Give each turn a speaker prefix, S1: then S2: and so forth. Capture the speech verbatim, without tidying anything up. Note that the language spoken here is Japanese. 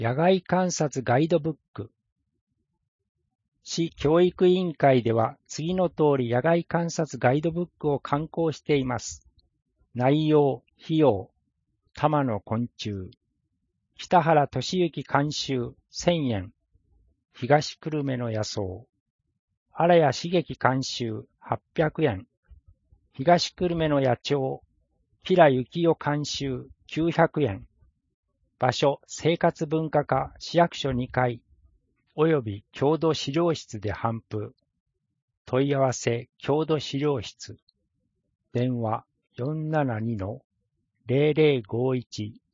S1: 野外観察ガイドブック。市教育委員会では次の通り野外観察ガイドブックを刊行しています。内容、費用、玉の昆虫。北原俊之監修せんえん。東久留米の野草。荒谷茂樹監修はっぴゃくえん。東久留米の野鳥。吉良幸代監修きゅうひゃくえん。場所、生活文化課市役所にかい、および郷土資料室で頒布。問い合わせ、郷土資料室。電話 よんななにのゼロゼロごいち